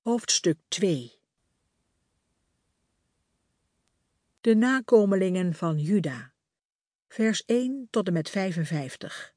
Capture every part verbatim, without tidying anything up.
Hoofdstuk twee. De nakomelingen van Juda, vers één tot en met vijfenvijftig.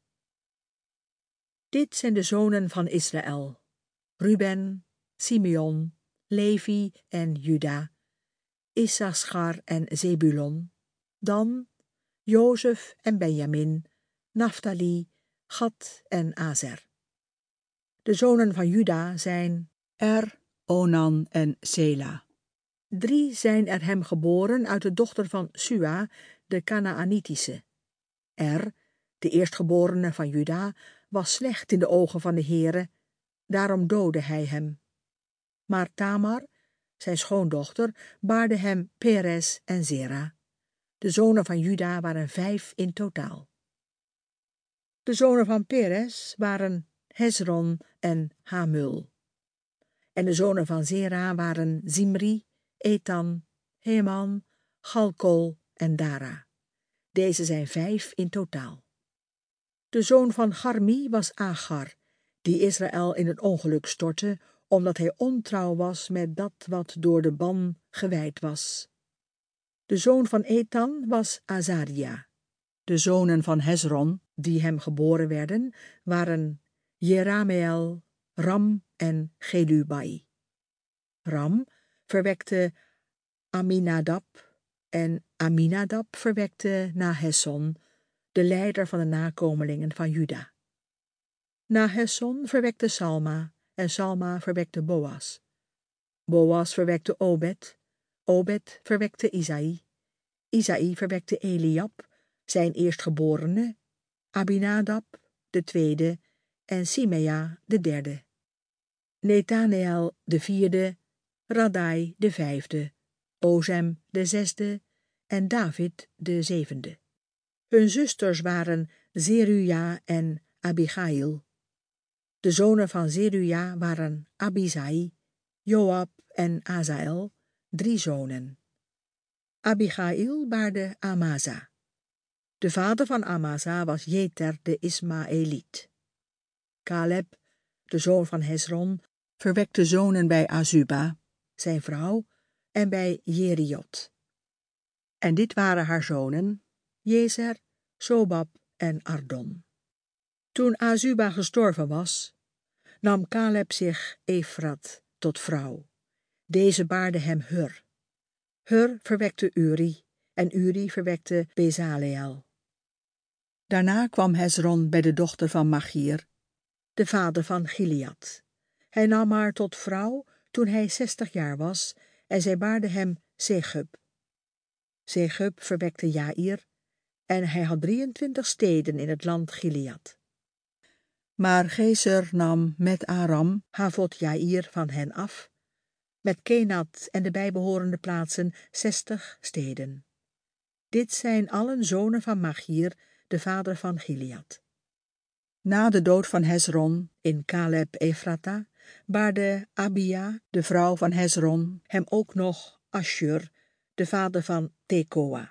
Dit zijn de zonen van Israël: Ruben, Simeon, Levi en Juda, Issaschar en Zebulon, Dan, Jozef en Benjamin, Naftali, Gad en Azer. De zonen van Juda zijn Er, Onan en Sela. Drie zijn er hem geboren uit de dochter van Sua, de Kanaanitische. Er, de eerstgeborene van Juda, was slecht in de ogen van de Heere, daarom doodde hij hem. Maar Tamar, zijn schoondochter, baarde hem Peres en Zera. De zonen van Juda waren vijf in totaal. De zonen van Peres waren Hezron en Hamul. En de zonen van Zera waren Zimri, Etan, Heman, Galkol en Dara. Deze zijn vijf in totaal. De zoon van Garmi was Agar, die Israël in het ongeluk stortte, omdat hij ontrouw was met dat wat door de ban gewijd was. De zoon van Etan was Azaria. De zonen van Hezron, die hem geboren werden, waren Jerameel, Ram en Gelubai. Ram verwekte Aminadab en Aminadab verwekte Nahesson, de leider van de nakomelingen van Juda. Nahesson verwekte Salma en Salma verwekte Boas. Boas verwekte Obed, Obed verwekte Isaï, Isaï verwekte Eliab, zijn eerstgeborene, Abinadab, de tweede, en Simea, de derde. Nethaneel, de vierde, Radai, de vijfde, Ozem, de zesde, en David, de zevende. Hun zusters waren Zeruja en Abigail. De zonen van Zeruja waren Abisai, Joab en Azael, drie zonen. Abigail baarde Amasa. De vader van Amasa was Jeter de Ismaëliet. Caleb, de zoon van Hezron, verwekte zonen bij Azuba, zijn vrouw, en bij Jeriot. En dit waren haar zonen, Jezer, Sobab en Ardon. Toen Azuba gestorven was, nam Caleb zich Efrat tot vrouw. Deze baarde hem Hur. Hur verwekte Uri, en Uri verwekte Bezaleel. Daarna kwam Hezron bij de dochter van Machir, de vader van Gilead. Hij nam haar tot vrouw toen hij zestig jaar was, en zij baarde hem Segub. Segub verwekte Jair, en hij had drieëntwintig steden in het land Gilead. Maar Gezer nam met Aram Havot Jair van hen af, met Kenat en de bijbehorende plaatsen zestig steden. Dit zijn allen zonen van Machir, de vader van Gilead. Na de dood van Hezron in Caleb Efrata baarde Abia, de vrouw van Hezron, hem ook nog Ashur, de vader van Tekoa.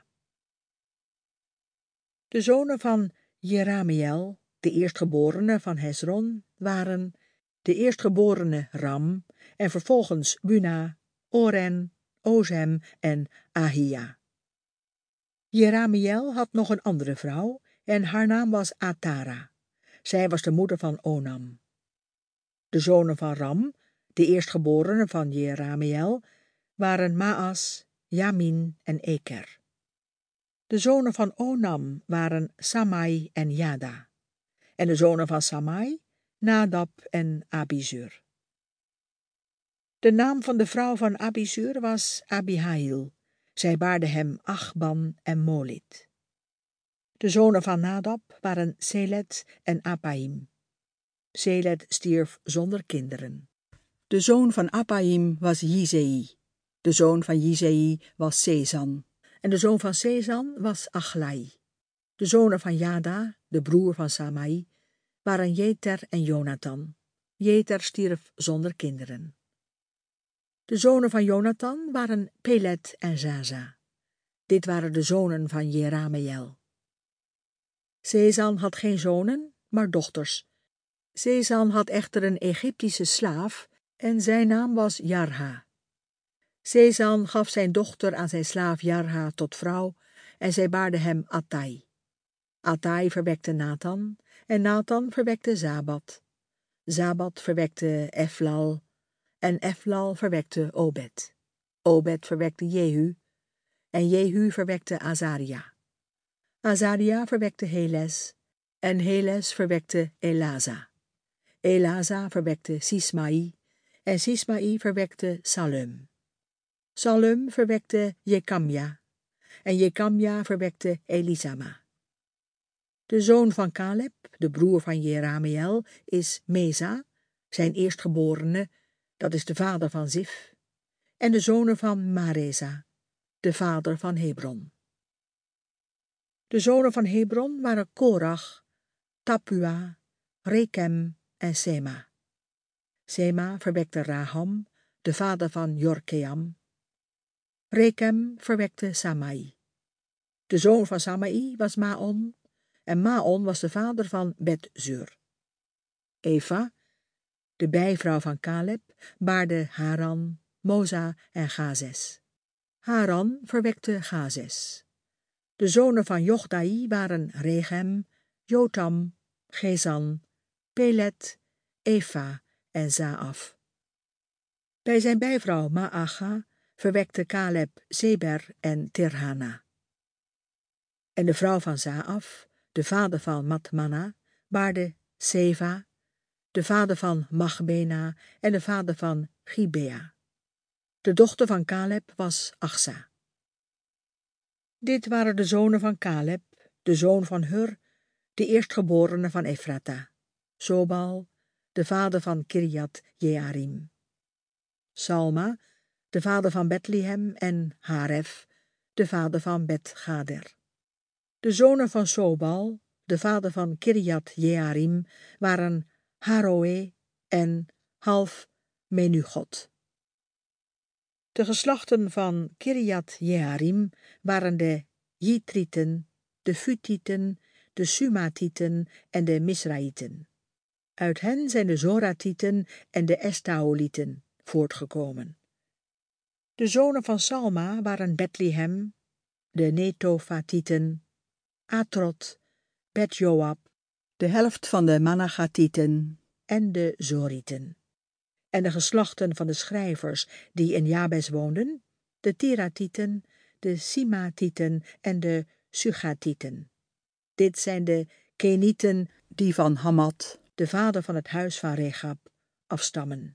De zonen van Jerameel, de eerstgeborene van Hezron, waren de eerstgeborene Ram en vervolgens Buna, Oren, Ozem en Ahia. Jerameel had nog een andere vrouw en haar naam was Atara. Zij was de moeder van Onam. De zonen van Ram, de eerstgeborene van Jerameel, waren Maas, Jamin en Eker. De zonen van Onam waren Samai en Jada. En de zonen van Samai, Nadab en Abizur. De naam van de vrouw van Abizur was Abihail. Zij baarde hem Achban en Molit. De zonen van Nadab waren Selet en Apaim. Selet stierf zonder kinderen. De zoon van Apaim was Jizei. De zoon van Jizei was Sezan. En de zoon van Sezan was Achlai. De zonen van Jada, de broer van Samai, waren Jeter en Jonathan. Jeter stierf zonder kinderen. De zonen van Jonathan waren Pelet en Zaza. Dit waren de zonen van Jerameel. Sezan had geen zonen, maar dochters. Sezan had echter een Egyptische slaaf en zijn naam was Jarha. Sezan gaf zijn dochter aan zijn slaaf Jarha tot vrouw, en zij baarde hem Attai. Attai verwekte Nathan, en Nathan verwekte Zabad. Zabad verwekte Eflal, en Eflal verwekte Obed. Obed verwekte Jehu, en Jehu verwekte Azaria. Azaria verwekte Heles, en Heles verwekte Elaza. Elaza verwekte Sismai, en Sismai verwekte Salum. Salum verwekte Jekamja, en Jekamja verwekte Elisama. De zoon van Caleb, de broer van Jerameel, is Meza, zijn eerstgeborene, dat is de vader van Zif, en de zonen van Mareza, de vader van Hebron. De zonen van Hebron waren Korach, Tapua, Rekem en Sema. Sema verwekte Raham, de vader van Jorkeam. Rekem verwekte Samai. De zoon van Samai was Maon, en Maon was de vader van Bet-zur. Eva, de bijvrouw van Caleb, baarde Haran, Moza en Gazes. Haran verwekte Gazes. De zonen van Jogdai waren Regem, Jotam, Gezan, Pelet, Efa en Zaaf. Bij zijn bijvrouw Maacha verwekte Caleb Zeber en Tirhana. En de vrouw van Zaaf, de vader van Matmana, baarde Seva, de vader van Machbena en de vader van Gibea. De dochter van Caleb was Achsa. Dit waren de zonen van Caleb, de zoon van Hur, de eerstgeborene van Efrata. Sobal, de vader van Kirjat Jearim. Salma, de vader van Bethlehem, en Haref, de vader van Bet-Gader. De zonen van Sobal, de vader van Kirjat Jearim, waren Haroe en half Menugot. De geslachten van Kirjat Jearim waren de Jitrieten, de Futieten, de Sumatieten en de Misraïten. Uit hen zijn de Zoratieten en de Estaolieten voortgekomen. De zonen van Salma waren Bethlehem, de Netofatieten, Atrot, Bet-Joab, de helft van de Manachatieten en de Zorieten. En de geslachten van de schrijvers die in Jabes woonden, de Tiratieten, de Simatieten en de Sugatieten. Dit zijn de Kenieten die van Hamad, de vader van het huis van Rechab, afstammen.